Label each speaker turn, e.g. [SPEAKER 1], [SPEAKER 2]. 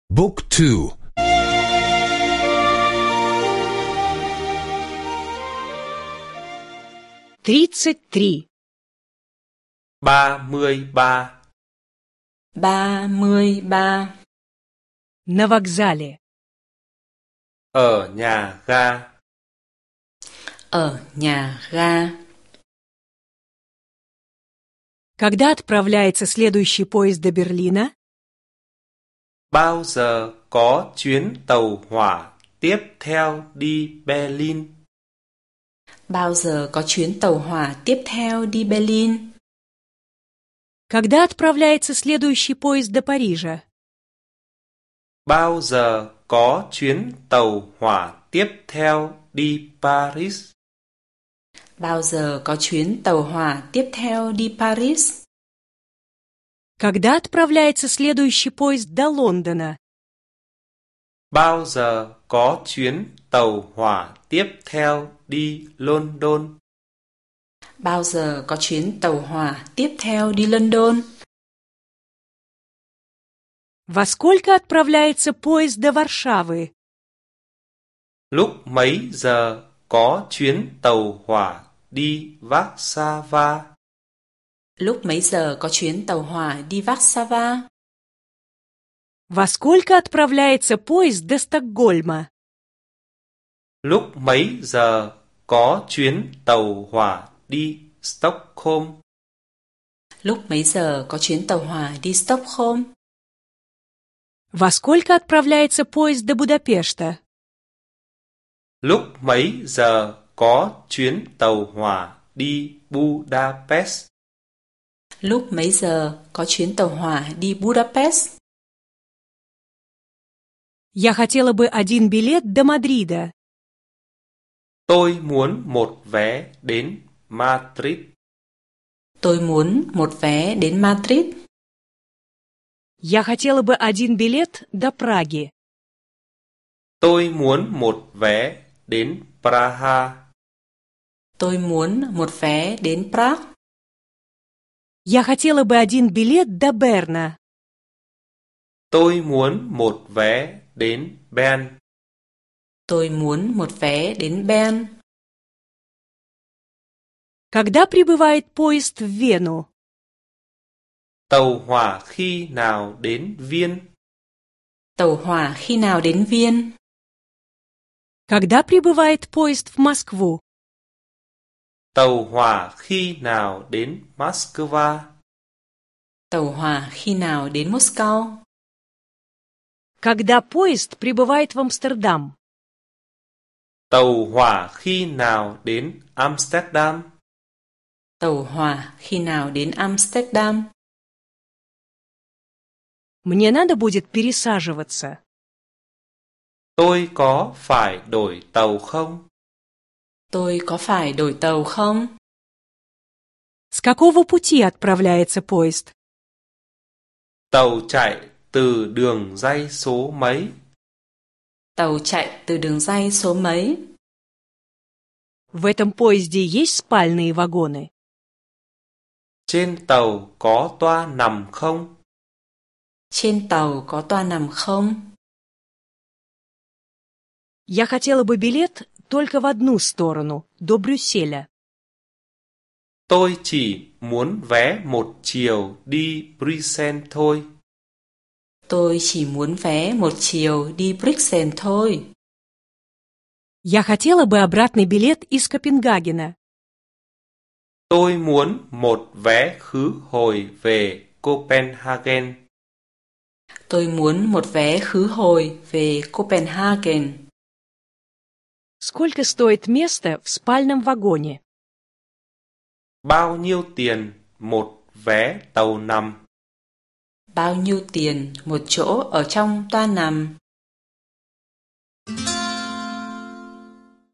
[SPEAKER 1] Book 2.
[SPEAKER 2] 33.
[SPEAKER 3] 33.
[SPEAKER 4] 33.
[SPEAKER 2] На вокзале.
[SPEAKER 3] Ở nhà ga.
[SPEAKER 4] Ở nhà ga.
[SPEAKER 2] Когда отправляется следующий поезд до Берлина?
[SPEAKER 3] Bao giờ có chuyến tàu hỏa tiếp theo đi Berlin?
[SPEAKER 4] Bao giờ có chuyến tàu hỏa tiếp theo đi Berlin?
[SPEAKER 2] Когда отправляется следующий поезд до Парижа?
[SPEAKER 3] Bao giờ có chuyến tàu hỏa tiếp theo đi Paris?
[SPEAKER 4] Bao giờ có chuyến tàu hỏa tiếp theo đi Paris?
[SPEAKER 2] Когда отправляется следующий поезд до Лондона?
[SPEAKER 3] Bao giờ có chuyến tàu hỏa tiếp theo đi London?
[SPEAKER 4] Bao giờ có chuyến tàu hỏa tiếp theo đi London?
[SPEAKER 2] Во сколько отправляется поезд до Варшавы?
[SPEAKER 3] Lúc mấy giờ có chuyến tàu hỏa đi Warsaw?
[SPEAKER 4] Lúc mấy giờ có chuyến tàu hỏa đi Warsaw?
[SPEAKER 2] Во сколько отправляется поезд до Стокгольма?
[SPEAKER 3] Lúc mấy giờ có chuyến tàu hỏa đi Stockholm?
[SPEAKER 4] Lúc mấy giờ có chuyến tàu hỏa đi Stockholm?
[SPEAKER 2] Во сколько отправляется поезд до Будапешта?
[SPEAKER 3] Lúc mấy giờ có chuyến tàu hỏa đi Budapest?
[SPEAKER 4] Lúc mấy giờ có chuyến tàu hỏa đi Budapest?
[SPEAKER 2] Я хотела бы один билет до Мадрида.
[SPEAKER 3] Tôi muốn một vé đến Madrid.
[SPEAKER 4] Tôi muốn một vé đến Madrid.
[SPEAKER 2] Я хотела бы один билет до Праги.
[SPEAKER 3] Tôi muốn một vé đến Praha.
[SPEAKER 4] Tôi muốn một vé đến Prague.
[SPEAKER 2] Я хотела бы один билет до Берна.
[SPEAKER 3] Tôi muốn một vé đến Bern.
[SPEAKER 4] Tôi muốn một vé đến Bern.
[SPEAKER 2] Когда прибывает поезд в Вену?
[SPEAKER 3] Tàu hỏa khi nào đến Viên?
[SPEAKER 4] Tàu hỏa khi nào đến Viên?
[SPEAKER 2] Когда прибывает поезд в Москву?
[SPEAKER 3] Tàu hỏa khi nào đến Moscow?
[SPEAKER 4] Tàu hỏa khi nào đến Moscow?
[SPEAKER 2] Когда поезд прибывает в Амстердам?
[SPEAKER 3] Tàu hỏa khi nào đến Amsterdam?
[SPEAKER 4] Tàu hỏa khi nào đến Amsterdam?
[SPEAKER 2] Мне надо будет пересаживаться.
[SPEAKER 3] Tôi có phải đổi tàu không?
[SPEAKER 4] Tôi có phải đổi tàu không?
[SPEAKER 2] С какого пути отправляется поезд?
[SPEAKER 3] Tàu chạy từ đường ray số mấy?
[SPEAKER 4] Tàu chạy từ đường ray số mấy?
[SPEAKER 2] В этом поезде есть спальные вагоны?
[SPEAKER 3] Trên tàu có toa nằm không?
[SPEAKER 4] Trên tàu có toa nằm không?
[SPEAKER 2] Я хотела бы билет только в одну сторону, до Брюсселя.
[SPEAKER 3] Tôi chỉ muốn vé một chiều đi Bruxelles thôi.
[SPEAKER 4] Tôi chỉ muốn vé một chiều đi Bruxelles thôi.
[SPEAKER 2] Я хотела бы обратный билет из Копенгагена.
[SPEAKER 3] Tôi muốn một vé khứ hồi về Copenhagen.
[SPEAKER 4] Tôi muốn một vé khứ hồi về Copenhagen.
[SPEAKER 2] Сколько стоит место в спальном вагоне?
[SPEAKER 3] Bao nhiêu tiền một vé tàu nằm?
[SPEAKER 4] Bao nhiêu tiền một chỗ ở trong toa nằm?